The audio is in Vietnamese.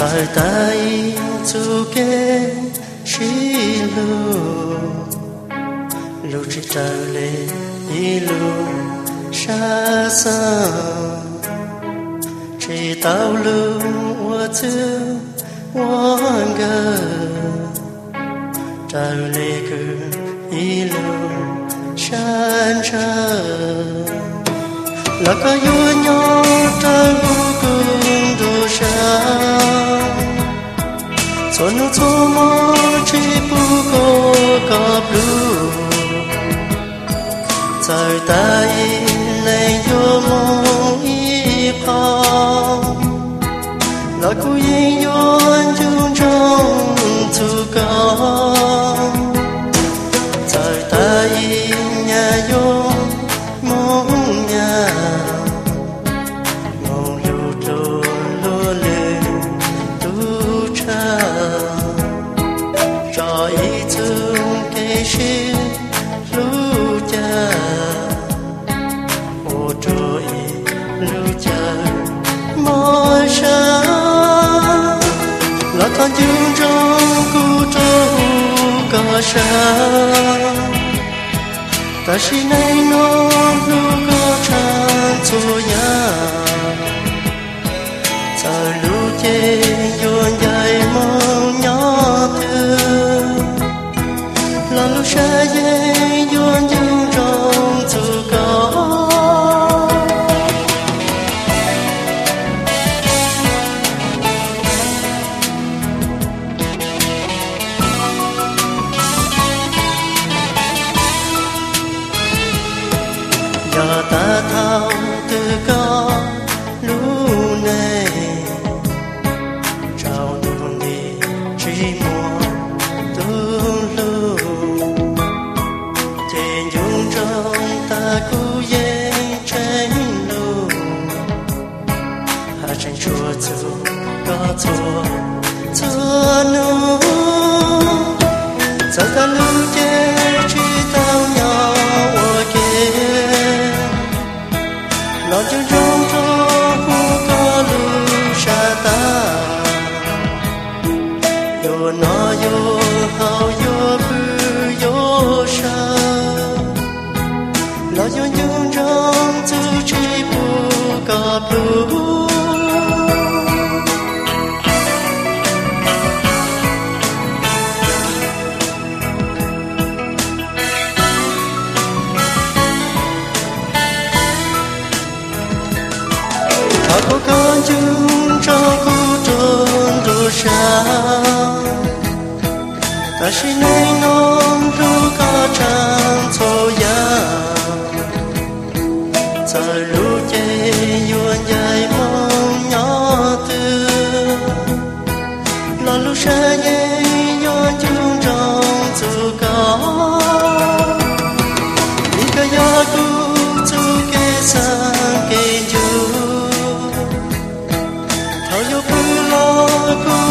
Tại tay chu kê xí lu lu chỉ ta lệ y lu xa xa chỉ tao lu hoa chữ hoa gờ ta lệ cứ y lu san xa là có yêu nhau ta cùng đồ sang cho nó cho mơ chỉ bu cô cặp lu trời ta này yêu mong y phong là cô yên yon chung trong tu cao trời ta nhà yêu mong nhà mong lưu trôi lúa lên tu cha cho ý thương cây xin lưu cha ô trôi lưu cha mỗi sáng là con dương trong cu trâu cà sa ta chỉ nay nó lưu có tràn cho nhà ta lưu chê yon dài mong nhỏ thương là lưu xa dê yon dương trong tu cao giờ ta thao từ có lũ này trao luôn đi chỉ mua tương lưu trên dung trong ta cú dễ tranh lưu hà tranh chua chu có chua nu giờ ta lưu chê chỉ tao nhau ở kia lo chung chung cho khu có lưu xa ta yo nó yo hao yo bư yo sa lo chung chung trong tu chi bu cặp lu có con chung cho khu trốn đồ sáng ta chỉ nay non ru có tràn thô ya ta lu chê yuan dài mong nhỏ tư lo lu sa ye yuan chung trong tu cao đi cả ya cu tu kê sang kê ju yo pu lo ku